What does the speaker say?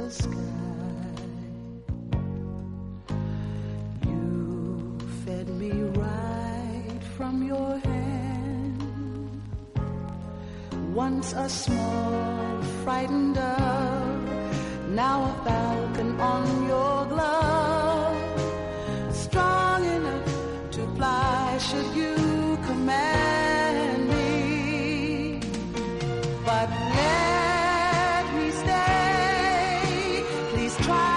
the sky. You fed me right from your hand. Once a small frightened dove, now a falcon on your glove. Strong enough to fly should you command me. But let me stay, please try